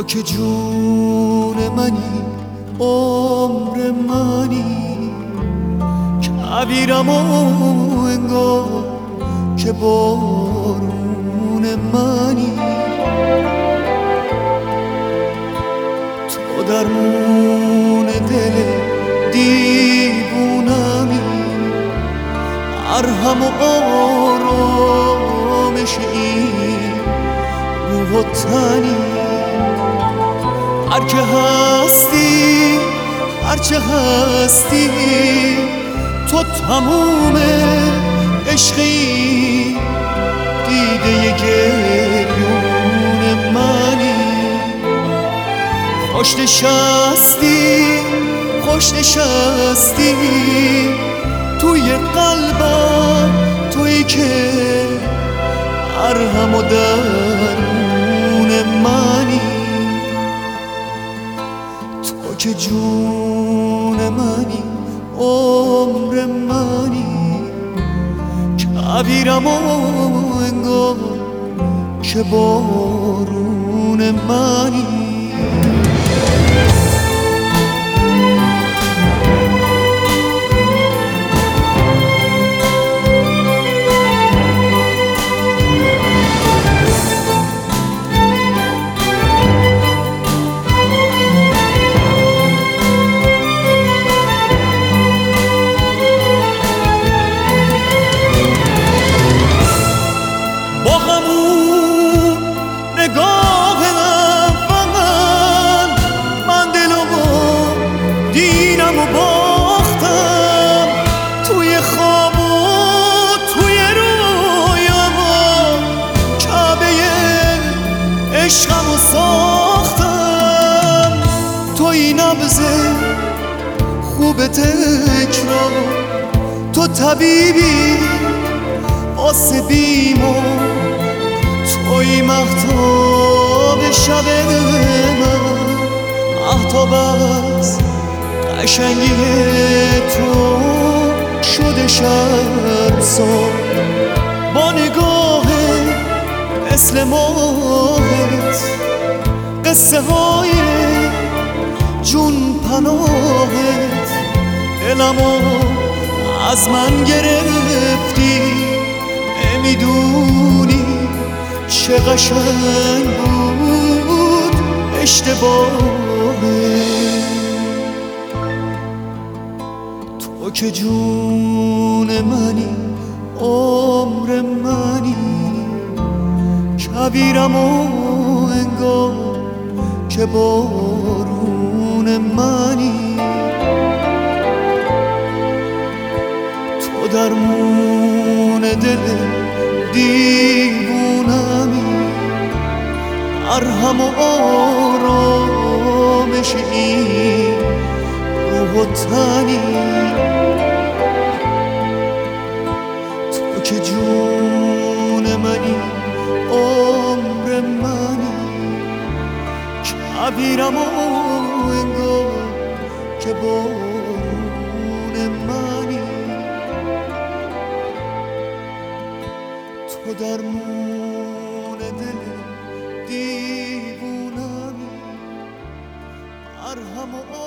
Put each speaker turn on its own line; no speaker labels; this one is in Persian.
که جون منی، عمر منی، کبیرم و انگار که بارون منی. تو درمون دل دیوونمی، مرهم و آرامش این روح و تنی. هرچه هستی، هرچه هستی، تو تموم عشقی، دیده گریون منی. خوش نشستی، خوش نشستی توی قلبم، تویی که مرهم و درون منی. تو که جون منی، عمر منی، کبیرم و انگار که بارون منی. من دل و دینم و باختم، توی خواب و توی رویام کعبه عشقم و ساختم. توی نبض خوب تکرار، تو طبیبی واسه بیمار، توی مهتاب شب من، مهتاب از قشنگی تو شده شرمسار. با نگاه مثل ماهت، قصه های جون پناهت، دلمو از من گرفتی. نمیدونی چه قشنگ بود اشتباهه. تو که جون منی، عمر منی، کبیرم و انگار که بارون منی. تو درمون دل دیوونمی، مرهم و آرامش این روح و تنی. تو که جون منی، عمر منی، کبیرم و انگار که بارون منی. تو درمون دل دیوونمی، مرهم و